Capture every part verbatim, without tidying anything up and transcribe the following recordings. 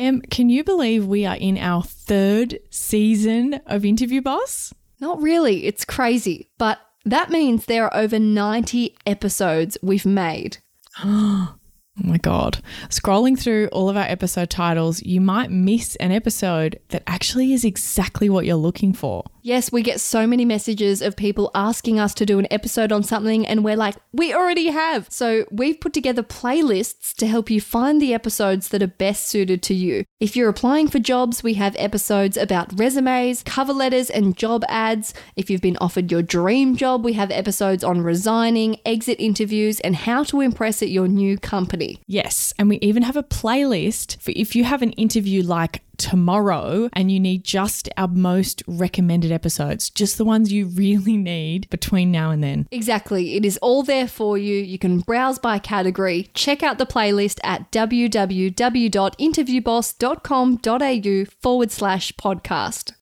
Em, can you believe we are in our third season of Interview Boss? Not really. It's crazy. But that means there are over ninety episodes we've made. Oh my God. Scrolling through all of our episode titles, you might miss an episode that actually is exactly what you're looking for. Yes, we get so many messages of people asking us to do an episode on something and we're like, we already have. So we've put together playlists to help you find the episodes that are best suited to you. If you're applying for jobs, we have episodes about resumes, cover letters and job ads. If you've been offered your dream job, we have episodes on resigning, exit interviews and how to impress at your new company. Yes, and we even have a playlist for if you have an interview like tomorrow and you need just our most recommended episodes, just the ones you really need between now and then. Exactly. It is all there for you. You can browse by category. Check out the playlist at www.interviewboss.com.au forward slash podcast.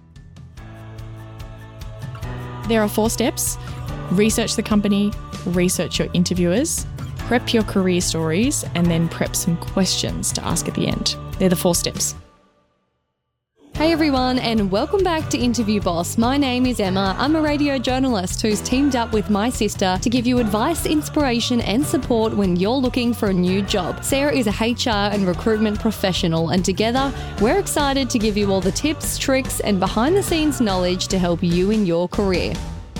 There are four steps. Research the company, research your interviewers, prep your career stories, and then prep some questions to ask at the end. They're the four steps. Hey everyone, and welcome back to Interview Boss. My name is Emma. I'm a radio journalist who's teamed up with my sister to give you advice, inspiration, and support when you're looking for a new job. Sarah is a H R and recruitment professional, and together we're excited to give you all the tips, tricks, and behind-the-scenes knowledge to help you in your career.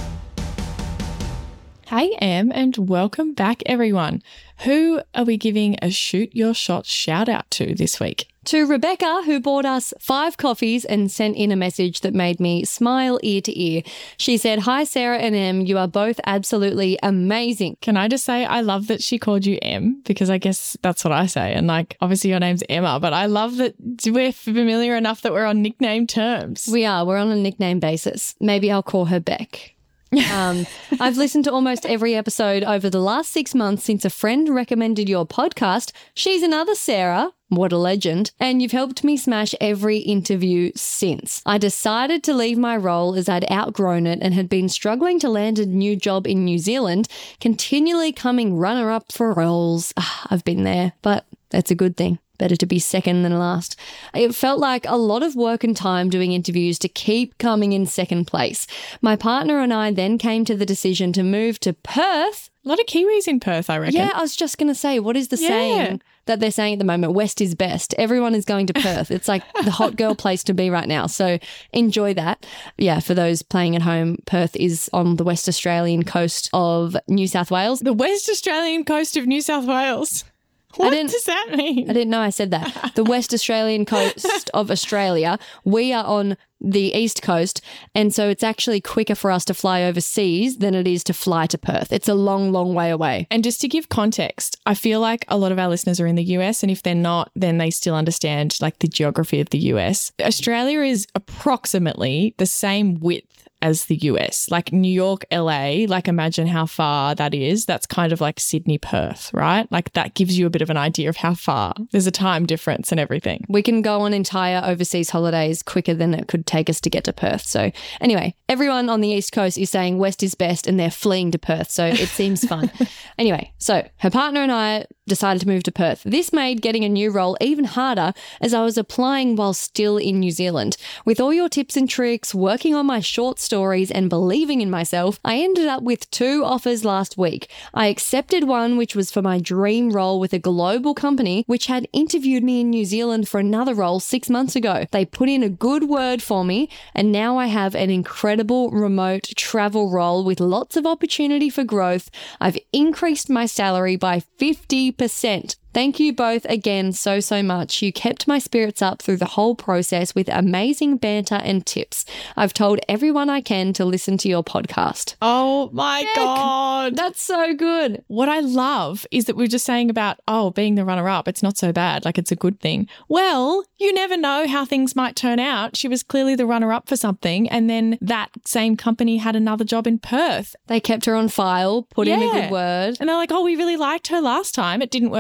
Hey Em, and welcome back everyone. Who are we giving a shoot your shot shout out to this week? To Rebecca, who bought us five coffees and sent in a message that made me smile ear to ear. She said, "Hi Sarah and Em, you are both absolutely amazing." Can I just say I love that she called you Em, because I guess that's what I say. And like, obviously your name's Emma, but I love that we're familiar enough that we're on nickname terms. We are. We're on a nickname basis. Maybe I'll call her Beck. um, I've listened to almost every episode over the last six months since a friend recommended your podcast. She's another Sarah. What a legend. And you've helped me smash every interview since. I decided to leave my role as I'd outgrown it and had been struggling to land a new job in New Zealand, continually coming runner-up for roles. Ah, I've been there, but that's a good thing. Better to be second than last. It felt like a lot of work and time doing interviews to keep coming in second place. My partner and I then came to the decision to move to Perth. A lot of Kiwis in Perth, I reckon. Yeah, I was just going to say, what is the yeah. saying that they're saying at the moment? West is best. Everyone is going to Perth. It's like the hot girl place to be right now. So enjoy that. Yeah, for those playing at home, Perth is on the West Australian coast of New South Wales. The West Australian coast of New South Wales. What does that mean? I didn't know I said that. The West Australian coast of Australia. We are on the east coast, and so it's actually quicker for us to fly overseas than it is to fly to Perth. It's a long, long way away. And just to give context, I feel like a lot of our listeners are in the U S, and if they're not, then they still understand like the geography of the U S. Australia is approximately the same width as the U S, like New York, L A, like imagine how far that is. That's kind of like Sydney, Perth, right? Like that gives you a bit of an idea of how far. There's a time difference and everything. We can go on entire overseas holidays quicker than it could take us to get to Perth. So anyway, everyone on the East Coast is saying West is best and they're fleeing to Perth. So it seems fun. Anyway, so her partner and I decided to move to Perth. This made getting a new role even harder as I was applying while still in New Zealand. With all your tips and tricks, working on my short stories and believing in myself, I ended up with two offers last week. I accepted one which was for my dream role with a global company which had interviewed me in New Zealand for another role six months ago. They put in a good word for me and now I have an incredible remote travel role with lots of opportunity for growth. I've increased my salary by fifty percent. Thank you both again so, so much. You kept my spirits up through the whole process with amazing banter and tips. I've told everyone I can to listen to your podcast. Oh my Heck, God. That's so good. What I love is that we're just saying about, oh, being the runner-up, it's not so bad, like it's a good thing. Well, you never know how things might turn out. She was clearly the runner-up for something, and then that same company had another job in Perth. They kept her on file, put yeah. in a good word. And they're like, oh, we really liked her last time. It didn't work out, but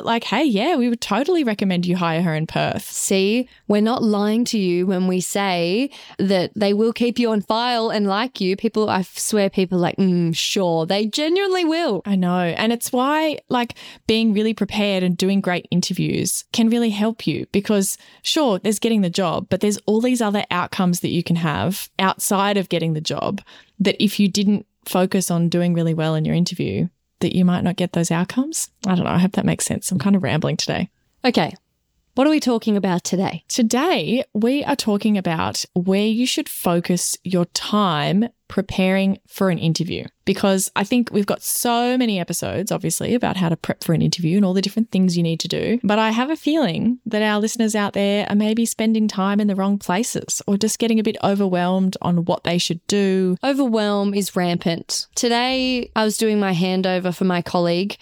that like, hey, yeah, we would totally recommend you hire her in Perth. See, we're not lying to you when we say that they will keep you on file and like you. People, I swear people are like, mm, sure, they genuinely will. I know. And it's why like being really prepared and doing great interviews can really help you because sure, there's getting the job, but there's all these other outcomes that you can have outside of getting the job that if you didn't focus on doing really well in your interview, that you might not get those outcomes. I don't know. I hope that makes sense. I'm kind of rambling today. Okay. What are we talking about today? Today, we are talking about where you should focus your time preparing for an interview. Because I think we've got so many episodes, obviously, about how to prep for an interview and all the different things you need to do. But I have a feeling that our listeners out there are maybe spending time in the wrong places or just getting a bit overwhelmed on what they should do. Overwhelm is rampant. Today, I was doing my handover for my colleague.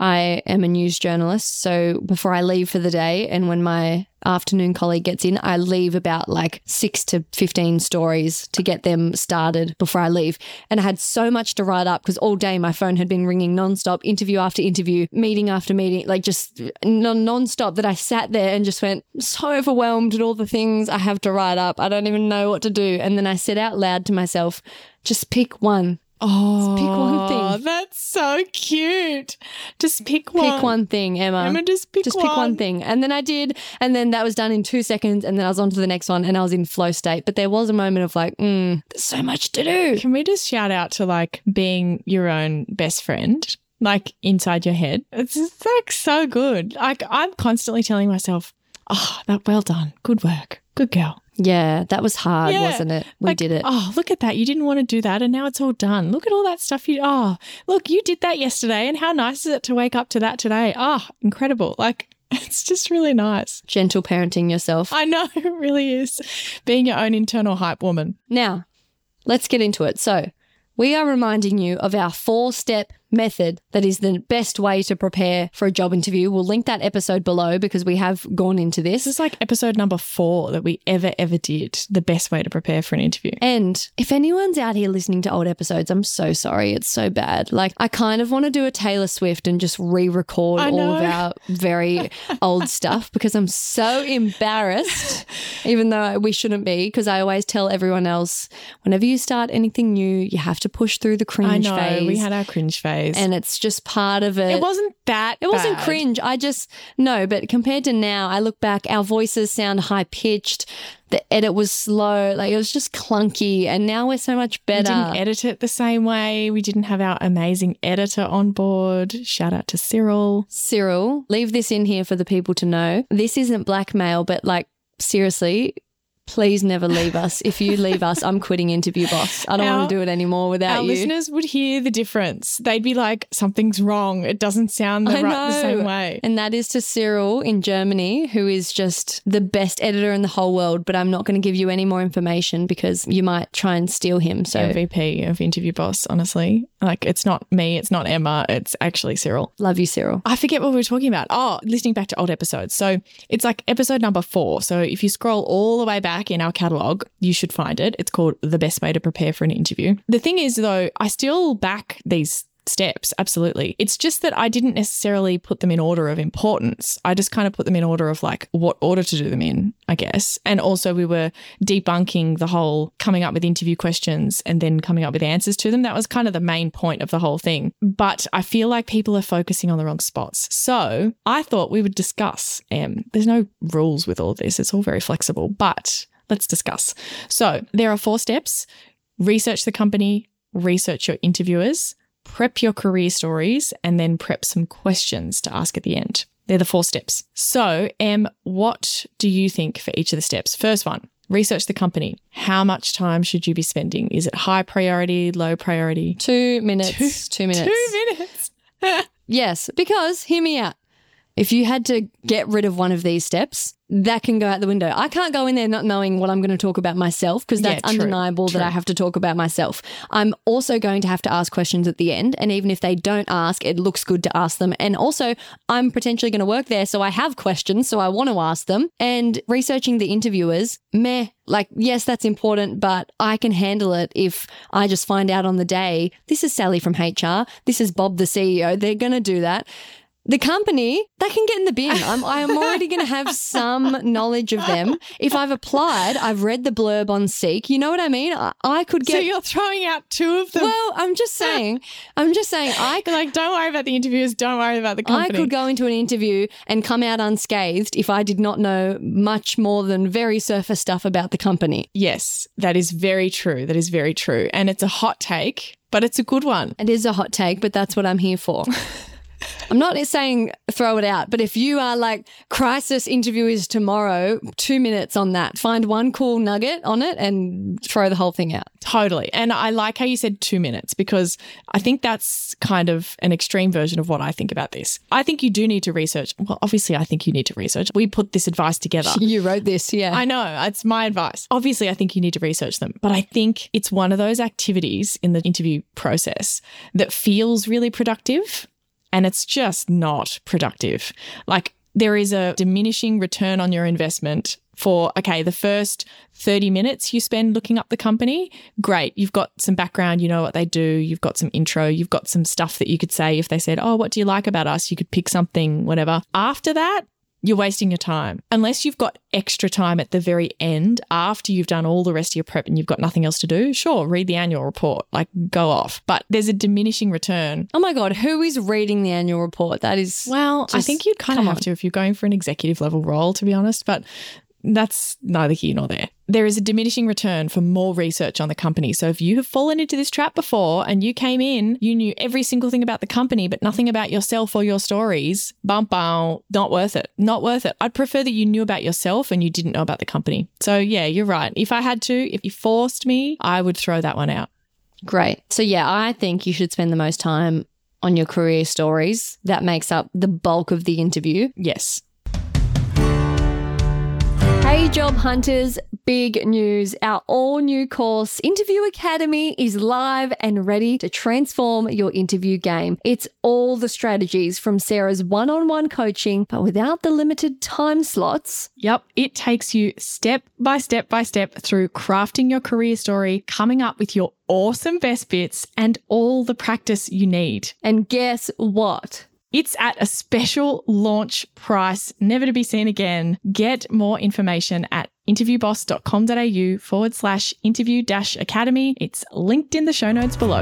I am a news journalist, so before I leave for the day and when my afternoon colleague gets in, I leave about like six to fifteen stories to get them started before I leave. And I had so much to write up because all day my phone had been ringing nonstop, interview after interview, meeting after meeting, like just non- nonstop that I sat there and just went so overwhelmed at all the things I have to write up. I don't even know what to do. And then I said out loud to myself, just pick one. Oh, just pick one thing. That's so cute. Just pick one. Pick one thing, Emma. Emma, just pick just one. pick one thing. And then I did. And then that was done in two seconds. And then I was on to the next one and I was in flow state. But there was a moment of like, mm, there's so much to do. Can we just shout out to like being your own best friend? Like inside your head. It's just like so good. Like I'm constantly telling myself, oh, that well done. Good work. Good girl. Yeah, that was hard, Yeah. wasn't it? We Like, did it. Oh, look at that. You didn't want to do that and now it's all done. Look at all that stuff you, oh, look, you did that yesterday and how nice is it to wake up to that today? Oh, incredible. Like, it's just really nice. Gentle parenting yourself. I know, it really is. Being your own internal hype woman. Now, let's get into it. So, we are reminding you of our four-step method that is the best way to prepare for a job interview. We'll link that episode below because we have gone into this. This is like episode number four that we ever, ever did. The best way to prepare for an interview. And if anyone's out here listening to old episodes, I'm so sorry. It's so bad. Like, I kind of want to do a Taylor Swift and just re-record I all know. of our very old stuff because I'm so embarrassed, even though we shouldn't be, because I always tell everyone else, whenever you start anything new, you have to push through the cringe I know, phase. we had our cringe phase. And it's just part of it. It wasn't that It wasn't bad. cringe. I just, no, but compared to now, I look back, our voices sound high pitched. The edit was slow. Like it was just clunky. And now we're so much We better. didn't edit it the same way. We didn't have our amazing editor on board. Shout out to Cyril. Cyril, leave this in here for the people to know. This isn't blackmail, but like, seriously, please never leave us. If you leave us, I'm quitting Interview Boss. I don't Our- want to do it anymore without Our you. listeners would hear the difference. They'd be like, something's wrong. It doesn't sound the, I right, the know. same way. And that is to Cyril in Germany, who is just the best editor in the whole world. But I'm not going to give you any more information because you might try and steal him. So M V P of Interview Boss, honestly. Like, it's not me, it's not Emma, it's actually Cyril. love you, Cyril. I forget what we were talking about. Oh, listening back to old episodes. So it's like episode number four. So if you scroll all the way back in our catalogue, you should find it. It's called The Best Way to Prepare for an Interview. The thing is, though, I still back these steps, absolutely. It's just that I didn't necessarily put them in order of importance. I just kind of put them in order of like what order to do them in, I guess. And also we were debunking the whole coming up with interview questions and then coming up with answers to them. That was kind of the main point of the whole thing. But I feel like people are focusing on the wrong spots. So I thought we would discuss, um, there's no rules with all of this. It's all very flexible, but let's discuss. So there are four steps. Research the company, research your interviewers, prep your career stories, and then prep some questions to ask at the end. They're the four steps. So, Em, what do you think for each of the steps? First one, research the company. How much time should you be spending? Is it high priority, low priority? Two minutes. Two, minutes. Two minutes. Yes, because hear me out. If you had to get rid of one of these steps, that can go out the window. I can't go in there not knowing what I'm going to talk about myself because that's Yeah, true, undeniable true. that I have to talk about myself. I'm also going to have to ask questions at the end. And even if they don't ask, it looks good to ask them. And also, I'm potentially going to work there. So I have questions. So I want to ask them. And researching the interviewers, meh. Like, yes, that's important, but I can handle it if I just find out on the day, this is Sally from H R. This is Bob, the C E O. They're going to do that. The company, they can get in the bin. I'm, I'm already going to have some knowledge of them. If I've applied, I've read the blurb on Seek. You know what I mean? I, I could get. So you're throwing out two of them. Well, I'm just saying, I'm just saying, I could, like, don't worry about the interviewers. Don't worry about the company. I could go into an interview and come out unscathed if I did not know much more than very surface stuff about the company. Yes, that is very true. That is very true. And it's a hot take, but it's a good one. It is a hot take, but that's what I'm here for. I'm not saying throw it out, but if you are like crisis interviewers tomorrow, two minutes on that. Find one cool nugget on it and throw the whole thing out. Totally. And I like how you said two minutes because I think that's kind of an extreme version of what I think about this. I think you do need to research. Well, obviously, I think you need to research. We put this advice together. You wrote this, yeah. I know. It's my advice. Obviously, I think you need to research them. But I think it's one of those activities in the interview process that feels really productive. And it's just not productive. Like there is a diminishing return on your investment for, okay, the first thirty minutes you spend looking up the company, great. You've got some background, you know what they do. You've got some intro. You've got some stuff that you could say if they said, oh, what do you like about us? You could pick something, whatever. After that, you're wasting your time. Unless you've got extra time at the very end after you've done all the rest of your prep and you've got nothing else to do, sure, read the annual report, like go off. But there's a diminishing return. Oh my God, who is reading the annual report? That is... Well, I think you'd kind of have on. to if you're going for an executive level role, to be honest, but that's neither here nor there. There is a diminishing return for more research on the company. So if you have fallen into this trap before and you came in, you knew every single thing about the company, but nothing about yourself or your stories, bum, bum, not worth it. Not worth it. I'd prefer that you knew about yourself and you didn't know about the company. So yeah, you're right. If I had to, if you forced me, I would throw that one out. Great. So yeah, I think you should spend the most time on your career stories. That makes up the bulk of the interview. Yes. Hey job hunters, big news. Our all new course, Interview Academy, is live and ready to transform your interview game. It's all the strategies from Sarah's one-on-one coaching, but without the limited time slots. Yep, it takes you step by step by step through crafting your career story, coming up with your awesome best bits, and all the practice you need. And guess what? It's at a special launch price, never to be seen again. Get more information at interviewboss.com.au forward slash interview dash academy. It's linked in the show notes below.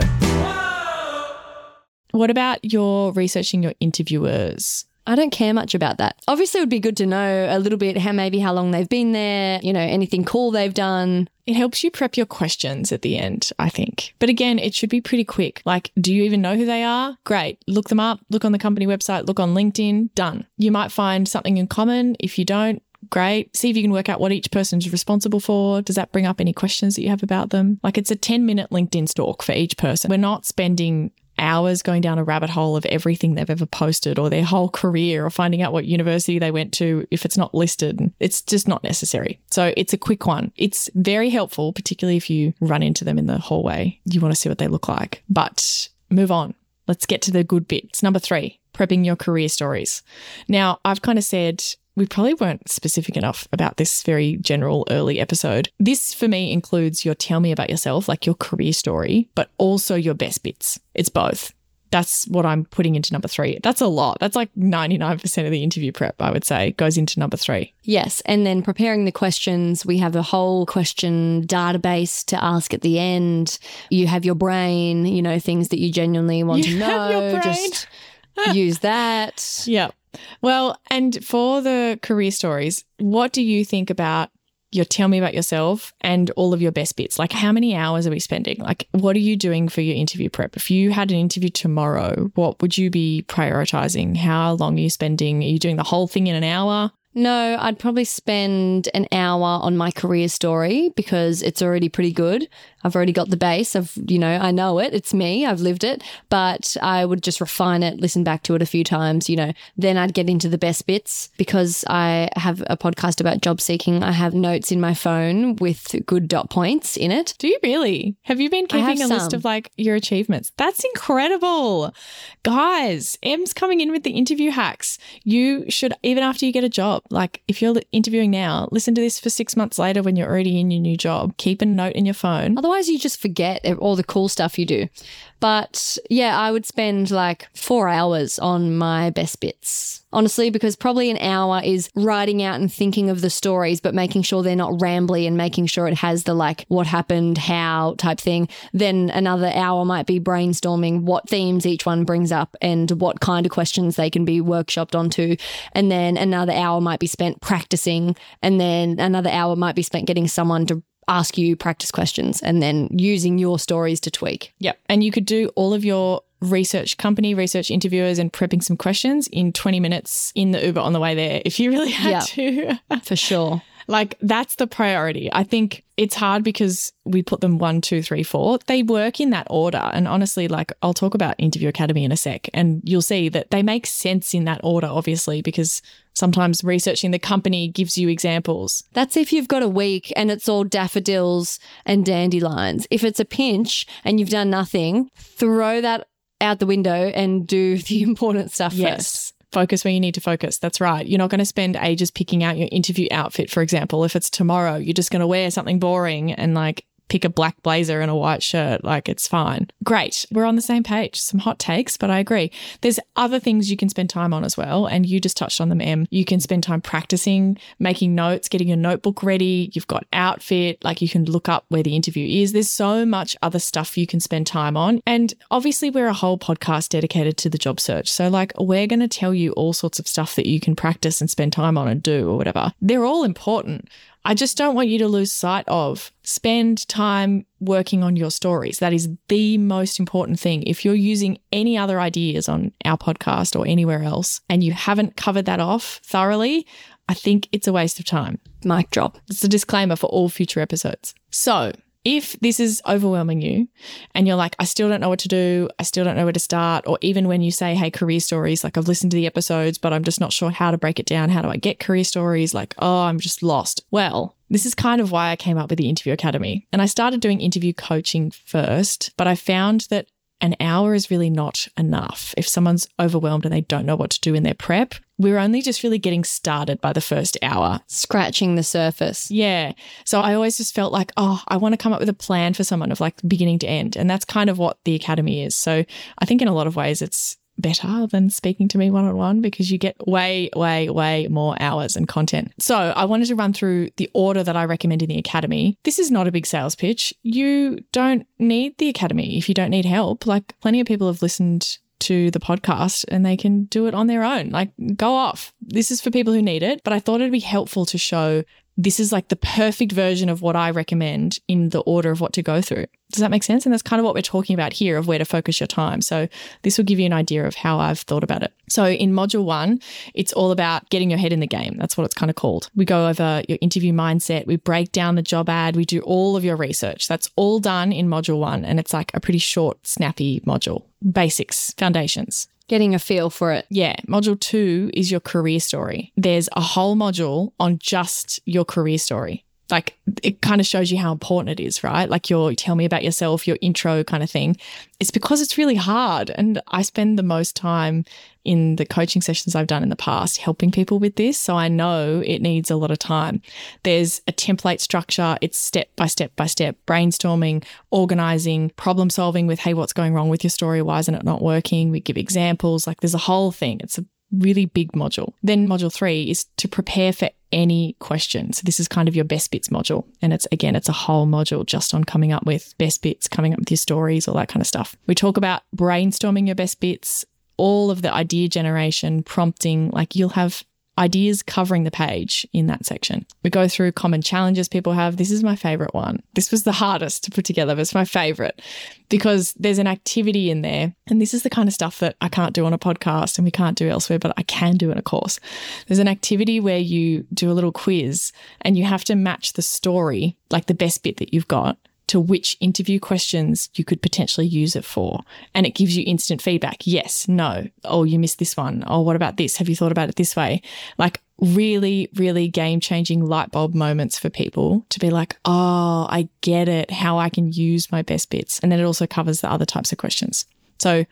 Whoa! What about your researching your interviewers? I don't care much about that. Obviously, it would be good to know a little bit how maybe how long they've been there, you know, anything cool they've done. It helps you prep your questions at the end, I think. But again, it should be pretty quick. Like, do you even know who they are? Great. Look them up. Look on the company website. Look on LinkedIn. Done. You might find something in common. If you don't, great. See if you can work out what each person's responsible for. Does that bring up any questions that you have about them? Like, it's a ten minute LinkedIn stalk for each person. We're not spending hours going down a rabbit hole of everything they've ever posted or their whole career or finding out what university they went to if it's not listed. It's just not necessary. So it's a quick one. It's very helpful, particularly if you run into them in the hallway. You want to see what they look like. But move on. Let's get to the good bit. It's number three, prepping your career stories. Now, I've kind of said we probably weren't specific enough about this very general early episode. This for me includes your tell me about yourself, like your career story, but also your best bits. It's both. That's what I'm putting into number three. That's a lot. That's like ninety-nine percent of the interview prep, I would say, goes into number three. Yes. And then preparing the questions, we have a whole question database to ask at the end. You have your brain, you know, things that you genuinely want you to know. Have your brain. Just use that. Yeah. Well, and for the career stories, what do you think about your tell me about yourself and all of your best bits? Like, how many hours are we spending? Like, what are you doing for your interview prep? If you had an interview tomorrow, what would you be prioritizing? How long are you spending? Are you doing the whole thing in an hour? No, I'd probably spend an hour on my career story because it's already pretty good. I've already got the base of, you know, I know it. It's me. I've lived it. But I would just refine it, listen back to it a few times, you know. Then I'd get into the best bits because I have a podcast about job seeking. I have notes in my phone with good dot points in it. Do you really? Have you been keeping a some. list of like your achievements? That's incredible. Guys, Em's coming in with the interview hacks. You should, even after you get a job, Like if you're interviewing now, listen to this for six months later when you're already in your new job. Keep a note in your phone. Otherwise, you just forget all the cool stuff you do. But yeah, I would spend like four hours on my best bits, honestly, because probably an hour is writing out and thinking of the stories, but making sure they're not rambly and making sure it has the like what happened, how type thing. Then another hour might be brainstorming what themes each one brings up and what kind of questions they can be workshopped onto. And then another hour might be spent practicing. And then another hour might be spent getting someone to ask you practice questions and then using your stories to tweak. Yep. And you could do all of your research company, research interviewers and prepping some questions in twenty minutes in the Uber on the way there if you really had yep. to. For sure. Like that's the priority. I think it's hard because we put them one, two, three, four. They work in that order. And honestly, like I'll talk about Interview Academy in a sec and you'll see that they make sense in that order, obviously, because sometimes researching the company gives you examples. That's if you've got a week and it's all daffodils and dandelions. If it's a pinch and you've done nothing, throw that out the window and do the important stuff yes. first. Focus where you need to focus. That's right. You're not going to spend ages picking out your interview outfit, for example. If it's tomorrow, you're just going to wear something boring and like pick a black blazer and a white shirt. Like it's fine. Great. We're on the same page. Some hot takes, but I agree. There's other things you can spend time on as well. And you just touched on them, Em. You can spend time practicing, making notes, getting your notebook ready. You've got outfit. Like you can look up where the interview is. There's so much other stuff you can spend time on. And obviously we're a whole podcast dedicated to the job search. So like we're going to tell you all sorts of stuff that you can practice and spend time on and do or whatever. They're all important. I just don't want you to lose sight of spend time working on your stories. That is the most important thing. If you're using any other ideas on our podcast or anywhere else and you haven't covered that off thoroughly, I think it's a waste of time. Mic drop. It's a disclaimer for all future episodes. So if this is overwhelming you and you're like, I still don't know what to do, I still don't know where to start, or even when you say, hey, career stories, like I've listened to the episodes, but I'm just not sure how to break it down. How do I get career stories? Like, oh, I'm just lost. Well, this is kind of why I came up with the Interview Academy. And I started doing interview coaching first, but I found that an hour is really not enough. If someone's overwhelmed and they don't know what to do in their prep, we're only just really getting started by the first hour. Scratching the surface. Yeah. So I always just felt like, oh, I want to come up with a plan for someone of like beginning to end. And that's kind of what the Academy is. So I think in a lot of ways it's better than speaking to me one-on-one because you get way, way, way more hours and content. So I wanted to run through the order that I recommend in the Academy. This is not a big sales pitch. You don't need the Academy if you don't need help. Like plenty of people have listened to the podcast and they can do it on their own. Like go off. This is for people who need it. But I thought it'd be helpful to show this is like the perfect version of what I recommend in the order of what to go through. Does that make sense? And that's kind of what we're talking about here of where to focus your time. So this will give you an idea of how I've thought about it. So in module one, it's all about getting your head in the game. That's what it's kind of called. We go over your interview mindset. We break down the job ad. We do all of your research. That's all done in module one. And it's like a pretty short, snappy module. Basics, foundations. Getting a feel for it. Yeah. Module two is your career story. There's a whole module on just your career story. Like it kind of shows you how important it is, right? Like your tell me about yourself, your intro kind of thing. It's because it's really hard. And I spend the most time in the coaching sessions I've done in the past helping people with this. So I know it needs a lot of time. There's a template structure. It's step by step by step, brainstorming, organizing, problem solving with, hey, what's going wrong with your story? Why isn't it not working? We give examples. Like there's a whole thing. It's a really big module. Then module three is to prepare for any question. So this is kind of your best bits module. And it's, again, it's a whole module just on coming up with best bits, coming up with your stories, all that kind of stuff. We talk about brainstorming your best bits, all of the idea generation, prompting, like you'll have ideas covering the page in that section. We go through common challenges people have. This is my favorite one. This was the hardest to put together, but it's my favorite because there's an activity in there. And this is the kind of stuff that I can't do on a podcast and we can't do elsewhere, but I can do in a course. There's an activity where you do a little quiz and you have to match the story, like the best bit that you've got, to which interview questions you could potentially use it for. And it gives you instant feedback. Yes, no. Oh, you missed this one. Oh, what about this? Have you thought about it this way? Like really, really game-changing light bulb moments for people to be like, oh, I get it, how I can use my best bits. And then it also covers the other types of questions. So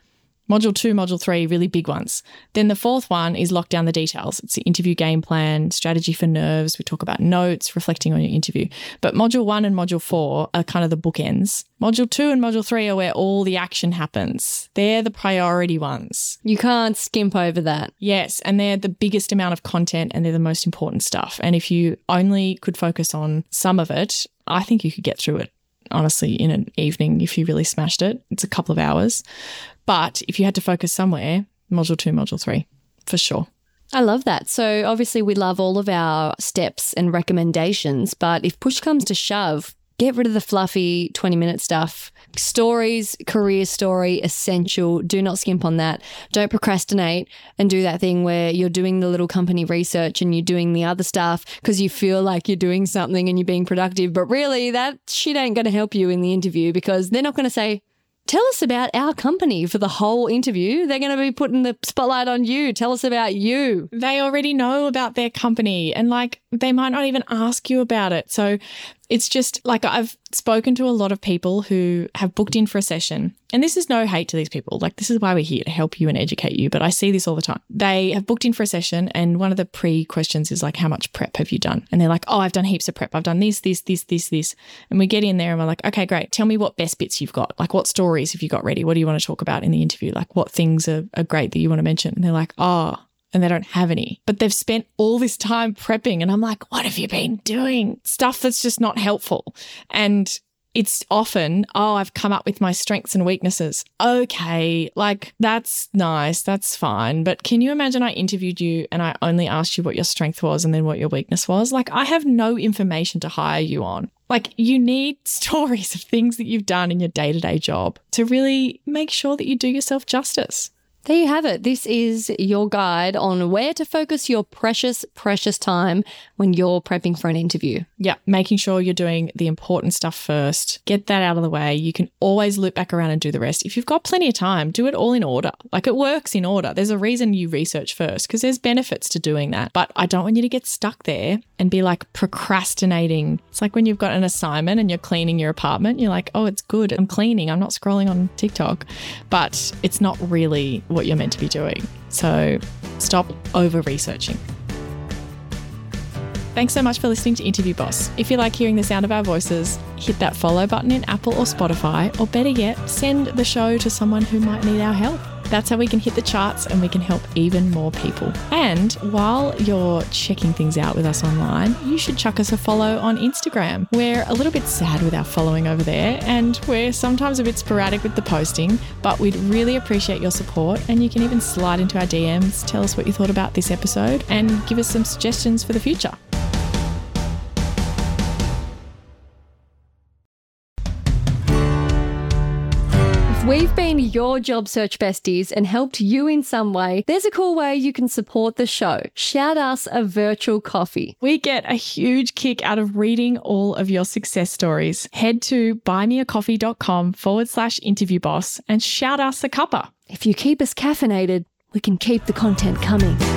Module two, module three, really big ones. Then the fourth one is lock down the details. It's the interview game plan, strategy for nerves. We talk about notes, reflecting on your interview. But module one and module four are kind of the bookends. Module two and module three are where all the action happens. They're the priority ones. You can't skimp over that. Yes, and they're the biggest amount of content and they're the most important stuff. And if you only could focus on some of it, I think you could get through it, honestly, in an evening if you really smashed it. It's a couple of hours. But if you had to focus somewhere, module two, module three, for sure. I love that. So obviously we love all of our steps and recommendations, but if push comes to shove, get rid of the fluffy twenty-minute stuff. Stories, career story, essential. Do not skimp on that. Don't procrastinate and do that thing where you're doing the little company research and you're doing the other stuff because you feel like you're doing something and you're being productive. But really, that shit ain't going to help you in the interview because they're not going to say, tell us about our company for the whole interview. They're going to be putting the spotlight on you. Tell us about you. They already know about their company and like they might not even ask you about it. So it's just like I've spoken to a lot of people who have booked in for a session, and this is no hate to these people. Like this is why we're here to help you and educate you. But I see this all the time. They have booked in for a session and one of the pre-questions is like, how much prep have you done? And they're like, oh, I've done heaps of prep. I've done this, this, this, this, this. And we get in there and we're like, okay, great. Tell me what best bits you've got. Like what stories have you got ready? What do you want to talk about in the interview? Like what things are, are great that you want to mention? And they're like, oh, and they don't have any, but they've spent all this time prepping. And I'm like, what have you been doing? Stuff that's just not helpful. And it's often, oh, I've come up with my strengths and weaknesses. Okay, like that's nice. That's fine. But can you imagine I interviewed you and I only asked you what your strength was and then what your weakness was? Like I have no information to hire you on. Like you need stories of things that you've done in your day-to-day job to really make sure that you do yourself justice. There you have it. This is your guide on where to focus your precious, precious time when you're prepping for an interview. Yeah, making sure you're doing the important stuff first. Get that out of the way. You can always loop back around and do the rest. If you've got plenty of time, do it all in order. Like it works in order. There's a reason you research first because there's benefits to doing that. But I don't want you to get stuck there and be like procrastinating. It's like when you've got an assignment and you're cleaning your apartment, you're like, oh, it's good. I'm cleaning. I'm not scrolling on TikTok. But it's not really what you're meant to be doing. So stop over-researching. Thanks so much for listening to Interview Boss. If you like hearing the sound of our voices, hit that follow button in Apple or Spotify, or better yet, send the show to someone who might need our help. That's how we can hit the charts and we can help even more people. And while you're checking things out with us online, you should chuck us a follow on Instagram. We're a little bit sad with our following over there and we're sometimes a bit sporadic with the posting, but we'd really appreciate your support, and you can even slide into our D Ms, tell us what you thought about this episode and give us some suggestions for the future. We've been your job search besties and helped you in some way. There's a cool way you can support the show. Shout us a virtual coffee. We get a huge kick out of reading all of your success stories. Head to buymeacoffee.com forward slash interview boss and shout us a cuppa. If you keep us caffeinated, we can keep the content coming.